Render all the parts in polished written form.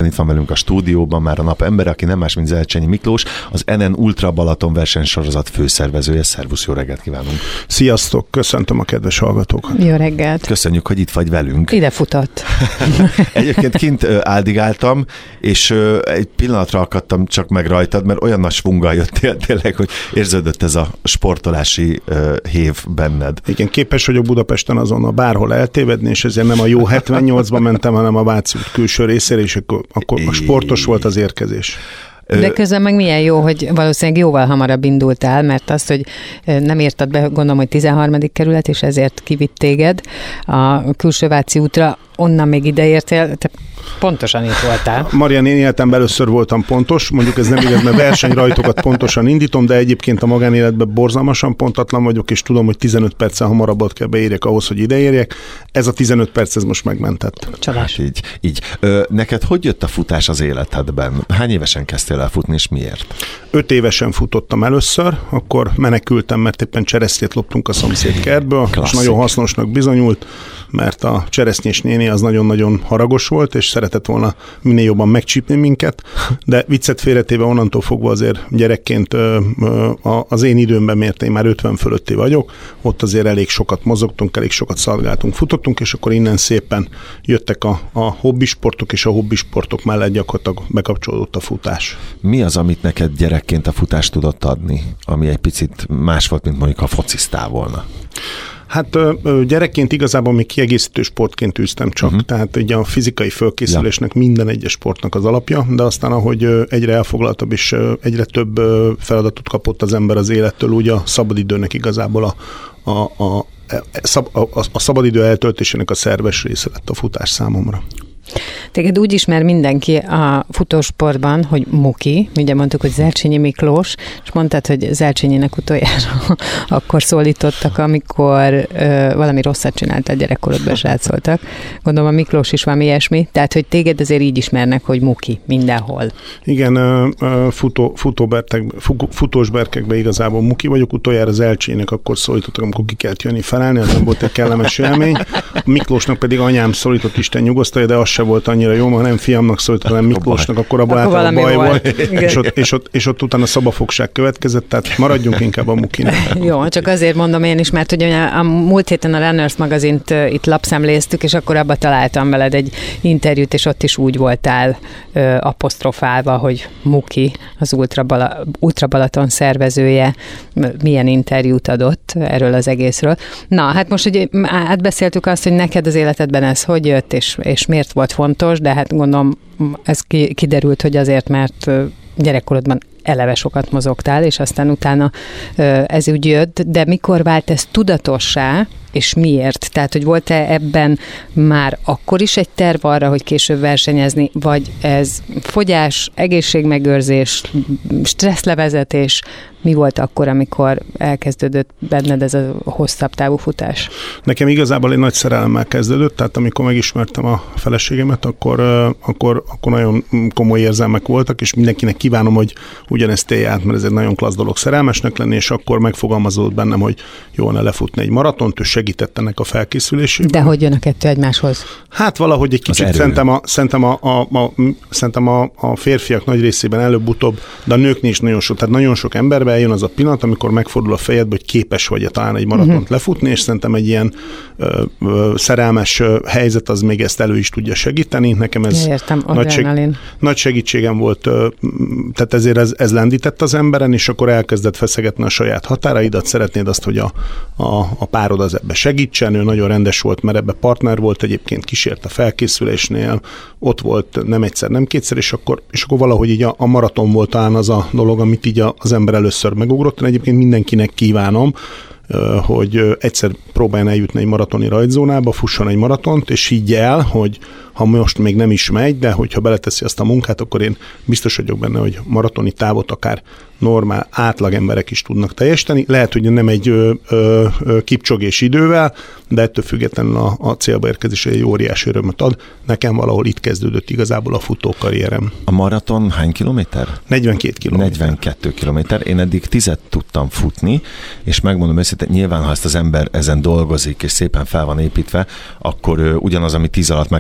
itt van velünk a stúdióban már a nap embere, aki nem más, mint Zelcsényi Miklós, az NN Ultra Balaton versenysorozat főszervezője. Szervusz, jó reggelt kívánunk! Sziasztok, köszöntöm a kedves hallgatókat! Jó reggelt! Köszönjük, hogy itt vagy velünk. Ide futott. Egyébként kint áldigáltam, és egy pillanatra akadtam csak meg rajtad, mert olyan nagy svunggal jöttél tényleg, hogy érződött ez a sportolási hév benned. Igen, képes vagyok Budapesten azonnal bárhol eltévedni, és ezért nem a jó 78-ba mentem, hanem a Váci út külső részére, és akkor sportos volt az érkezés. De közben meg milyen jó, hogy valószínűleg jóval hamarabb indultál, mert azt, hogy nem írtad be, gondolom, hogy 13. kerület, és ezért kivitt téged a külső Váci útra, onnan még ideértél, te pontosan itt voltál. Marian, én életemben először voltam pontos, mondjuk ez nem igaz, mert versenyrajtokat pontosan indítom, de egyébként a magánéletben borzalmasan pontatlan vagyok, és tudom, hogy 15 perccel hamarabb ott kell beérjek ahhoz, hogy ideérjek. Ez a 15 perc, ez most megmentett. Csalás. Hát így. Neked hogy jött a futás az életedben? Hány évesen kezdtél el futni, és miért? 5 évesen futottam először, akkor menekültem, mert éppen cseresznyét loptunk a szomszéd kertből, és nagyon hasznosnak bizonyult, mert a cseresznyés néni az nagyon-nagyon haragos volt, és szeretett volna minél jobban megcsípni minket, de viccet félretéve onnantól fogva azért gyerekként az én időmben, mert én már 50 fölötti vagyok, ott azért elég sokat mozogtunk, elég sokat szalgáltunk, futottunk, és akkor innen szépen jöttek a hobbisportok, és a hobbisportok mellett gyakorlatilag bekapcsolódott a futás. Mi az, amit neked gyerekként a futás tudott adni, ami egy picit más volt, mint mondjuk a fociztál volna? Hát gyerekként igazából még kiegészítő sportként űztem csak, tehát ugye a fizikai fölkészülésnek minden egyes sportnak az alapja, de aztán ahogy egyre elfoglaltabb és egyre több feladatot kapott az ember az élettől, úgy a szabadidőnek igazából a szabadidő eltöltésének a szerves része lett a futás számomra. Téged úgy ismer mindenki a futósportban, hogy Muki, ugye mondtuk, hogy Zelcsényi Miklós, és mondtad, hogy Zelcsényinek utoljára akkor szólítottak, amikor valami rosszat csináltál gyerekkorodban, srácoltak. Gondolom a Miklós is valami ilyesmi, tehát hogy téged azért így ismernek, hogy Muki mindenhol. Igen, futós berkekben igazából Muki vagyok, utoljára Zelcsényinek akkor szólítottak, amikor ki kellett jönni felállni, az nem volt egy kellemes élmény. A Miklósnak pedig anyám szólított, Isten nyugosztalja, de az se volt annyira jó, ha nem fiamnak szólt, hanem Miklósnak, akkor abban általában baj volt. És ott utána szabafogság következett, tehát maradjunk inkább a Mukinál. Jó, csak azért mondom én is, mert ugye a múlt héten a Runners magazint itt lapszemléztük, és akkor abba találtam veled egy interjút, és ott is úgy voltál apostrofálva, hogy Muki, az Ultra Balaton szervezője, milyen interjút adott erről az egészről. Na, hát most ugye átbeszéltük azt, hogy neked az életedben ez hogy jött, és miért volt fontos, de hát gondolom ez kiderült, hogy azért, mert gyerekkorodban eleve sokat mozogtál, és aztán utána ez úgy jött, de mikor vált ez tudatossá, és miért? Tehát, hogy volt-e ebben már akkor is egy terv arra, hogy később versenyezni, vagy ez fogyás, egészségmegőrzés, stresszlevezetés, mi volt akkor, amikor elkezdődött benned ez a hosszabb távú futás? Nekem igazából egy nagy szerelemmel kezdődött, tehát amikor megismertem a feleségemet, akkor nagyon komoly érzelmek voltak, és mindenkinek kívánom, hogy ugyanezt élje át, mert ez egy nagyon klassz dolog szerelmesnek lenni, és akkor megfogalmazódott bennem, hogy jó lenne lefutni egy maratont, ő segített ennek a felkészülésében. De hogy jön a kettő egymáshoz? Hát valahogy egy kicsit szerintem a férfiak nagy részében előbb-utóbb, de a nőknél is nagyon sok, tehát nagyon sok emberben eljön az a pillanat, amikor megfordul a fejedbe, hogy képes vagy talán egy maratont lefutni, és szerintem egy ilyen szerelmes helyzet az még ezt elő is tudja segíteni. Nekem ez nagy segítségem volt, tehát ezért ez lendített az emberen, és akkor elkezdett feszegetni a saját határaidat, szeretnéd azt, hogy a párod az ebbe segítsen, ő nagyon rendes volt, mert ebbe partner volt, egyébként kísért a felkészülésnél, ott volt nem egyszer, nem kétszer, és akkor valahogy így a maraton volt talán az a dolog, amit így az ember először megugrott. Én egyébként mindenkinek kívánom, hogy egyszer próbáljon eljutni egy maratoni rajtzónába, fusson egy maratont, és higgye el, hogy ha most még nem is megy, de hogyha beleteszi azt a munkát, akkor én biztos vagyok benne, hogy maratoni távot akár normál, átlag emberek is tudnak teljesíteni. Lehet, hogy nem egy kipcsogés idővel, de ettől függetlenül a célba érkezés egy óriási örömet ad. Nekem valahol itt kezdődött igazából a futókarrierem. A maraton hány kilométer? 42 kilométer. 42 kilométer. Én eddig 10 tudtam futni, és megmondom őszintén, nyilván, ha ezt az ember ezen dolgozik, és szépen fel van építve, akkor ugyanaz, ami 10 alatt megtörténik,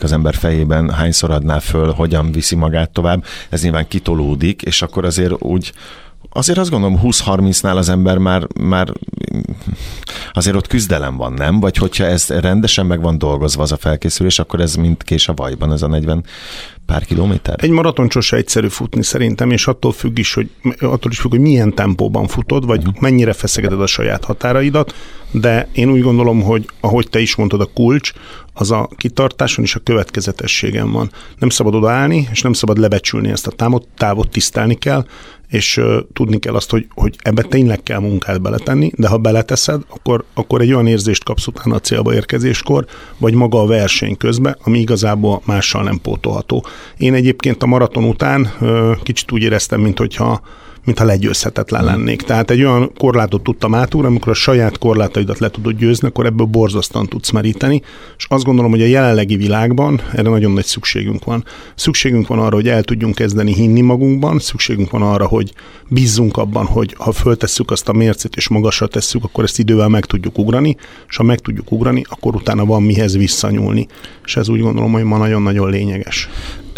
az ember fejében, hányszor adná föl, hogyan viszi magát tovább, ez nyilván kitolódik, és akkor azért azt gondolom 20-30-nál az ember már azért ott küzdelem van, nem? Vagy hogyha ez rendesen meg van dolgozva az a felkészülés, akkor ez mint kés a vajban, ez a 40 pár kilométer? Egy maraton sose egyszerű futni szerintem, és attól is függ, hogy milyen tempóban futod, vagy mennyire feszegeted a saját határaidat, de én úgy gondolom, hogy ahogy te is mondtad, a kulcs, az a kitartáson és a következetességen van. Nem szabad odaállni, és nem szabad lebecsülni ezt a távot tisztelni kell, és tudni kell azt, hogy ebbe tényleg kell munkát beletenni, de ha beleteszed, akkor egy olyan érzést kapsz utána a célba érkezéskor, vagy maga a verseny közben, ami igazából mással nem pótolható. Én egyébként a maraton után kicsit úgy éreztem, mintha legyőzhetetlen lennék. Tehát egy olyan korlátot tudtam átúrni, amikor a saját korlátaidat le tudod győzni, akkor ebből borzasztóan tudsz meríteni, és azt gondolom, hogy a jelenlegi világban erre nagyon nagy szükségünk van. Szükségünk van arra, hogy el tudjunk kezdeni hinni magunkban, szükségünk van arra, hogy bízzunk abban, hogy ha föltesszük azt a mércét és magasra tesszük, akkor ezt idővel meg tudjuk ugrani, és ha meg tudjuk ugrani, akkor utána van mihez visszanyúlni. És ez úgy gondolom, hogy ma nagyon-nagyon lényeges.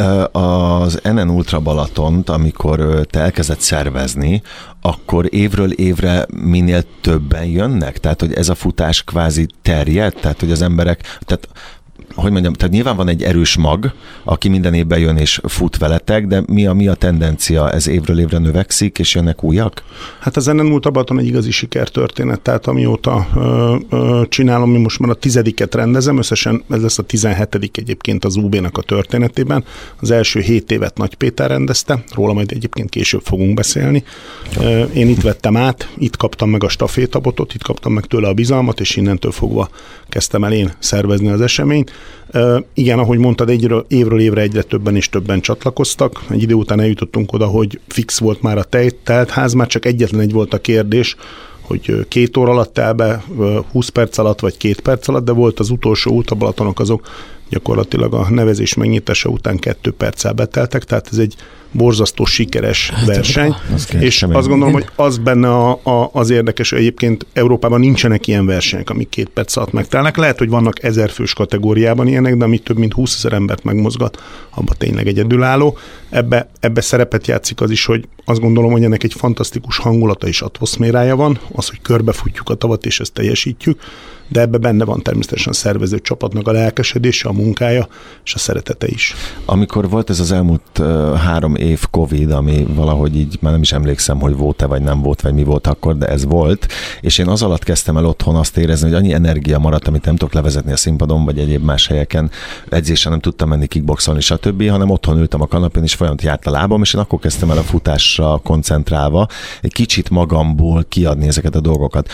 Az NN Ultra Balatont, amikor te elkezdett szervezni, akkor évről évre minél többen jönnek? Tehát, hogy ez a futás kvázi terjed? Tehát, hogy az emberek... Tehát nyilván van egy erős mag, aki minden évben jön és fut veletek, de mi a tendencia? Ez évről évre növekszik, és jönnek újak? Hát az NN Ultra Balaton egy igazi sikertörténet, tehát amióta csinálom, mi most már a 10-et rendezem, összesen ez lesz a 17. egyébként az UB-nak a történetében. Az első 7 évet Nagy Péter rendezte, róla majd egyébként később fogunk beszélni. Én itt vettem át, itt kaptam meg a stafétabotot, itt kaptam meg tőle a bizalmat, és innentől fogva kezdtem el én szervezni az eseményt. Igen, ahogy mondtad, évről évre egyre többen és többen csatlakoztak. Egy idő után eljutottunk oda, hogy fix volt már a teltház, már csak egyetlen egy volt a kérdés, hogy 2 óra alatt tel be, 20 perc alatt vagy 2 perc alatt, de volt az utolsó Ultra Balatonok, azok gyakorlatilag a nevezés megnyitása után 2 perccel beteltek, tehát ez egy borzasztó sikeres verseny, és azt gondolom, hogy az benne az érdekes, hogy egyébként Európában nincsenek ilyen versenyek, amik 2 perc alatt megtelnek. Lehet, hogy vannak 1000 fős kategóriában ilyenek, de ami több mint 20 000 embert megmozgat, abban tényleg egyedülálló. Ebbe szerepet játszik az is, hogy azt gondolom, hogy ennek egy fantasztikus hangulata és atmoszférája van, az, hogy körbefutjuk a tavat és ezt teljesítjük, de ebbe benne van természetesen a szervező csapatnak a lelkesedése, a munkája és a szeretete is. Amikor volt ez az elmúlt 3 év Covid, ami valahogy így, már nem is emlékszem, hogy volt-e vagy nem volt, vagy mi volt akkor, de ez volt, és én az alatt kezdtem el otthon azt érezni, hogy annyi energia maradt, amit nem tudok levezetni a színpadon, vagy egyéb más helyeken, edzésre nem tudtam menni kickboxolni, stb., hanem otthon ültem a kanapén, és folyamatosan járt a lábam, és én akkor kezdtem el a futásra koncentrálva, egy kicsit magamból kiadni ezeket a dolgokat.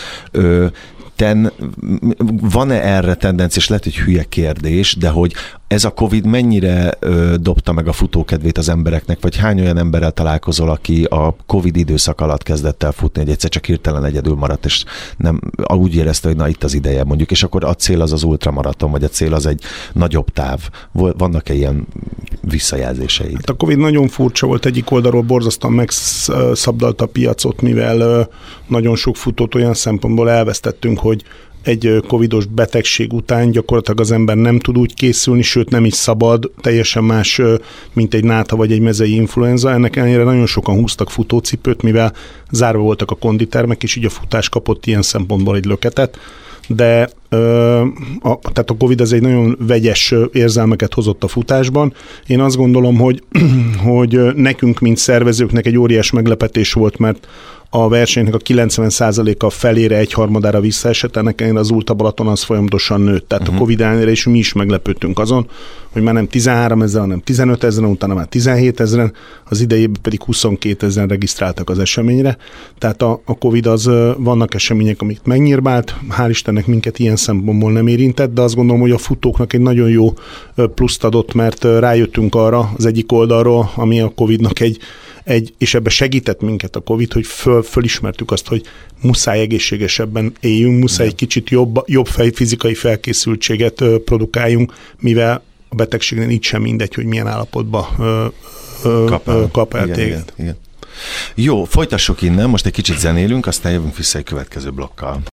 Van-e erre tendencia, és lehet, hogy hülye kérdés, de hogy ez a Covid mennyire dobta meg a futókedvét az embereknek, vagy hány olyan emberrel találkozol, aki a Covid időszak alatt kezdett el futni, hogy egyszer csak hirtelen egyedül maradt, és nem úgy érezte, hogy na itt az ideje mondjuk, és akkor a cél az ultramaraton, vagy a cél az egy nagyobb táv. Vannak-e ilyen visszajelzéseid? Hát a Covid nagyon furcsa volt, egyik oldalról borzasztóan megszabdalta a piacot, mivel nagyon sok futót olyan szempontból elvesztettünk, hogy egy covidos betegség után gyakorlatilag az ember nem tud úgy készülni, sőt nem is szabad, teljesen más, mint egy náta vagy egy mezei influenza. Ennek ellenére nagyon sokan húztak futócipőt, mivel zárva voltak a konditermek, és így a futás kapott ilyen szempontból egy löketet. De tehát a Covid az egy nagyon vegyes érzelmeket hozott a futásban. Én azt gondolom, hogy nekünk, mint szervezőknek egy óriás meglepetés volt, mert a versenynek a 90%-a felére, 1/3 visszaesett, ennek ellenére az Ultra Balaton az folyamatosan nőtt. Tehát a Covid ellenére is mi is meglepődtünk azon, hogy már nem 13 000, hanem 15 000, utána már 17 000, az idejében pedig 22 000 regisztráltak az eseményre. Tehát a Covid az, vannak események, amit megnyírbált, hál' Istennek minket ilyen szempontból nem érintett, de azt gondolom, hogy a futóknak egy nagyon jó pluszt adott, mert rájöttünk arra az egyik oldalról, ami a Covidnak és ebbe segített minket a Covid, hogy fölismertük azt, hogy muszáj egészségesebben éljünk, muszáj egy kicsit jobb fizikai felkészültséget produkáljunk, mivel a betegségnél így sem mindegy, hogy milyen állapotba kap el téged. Igen. Jó, folytassuk innen, most egy kicsit zenélünk, aztán jövünk vissza egy következő blokkal.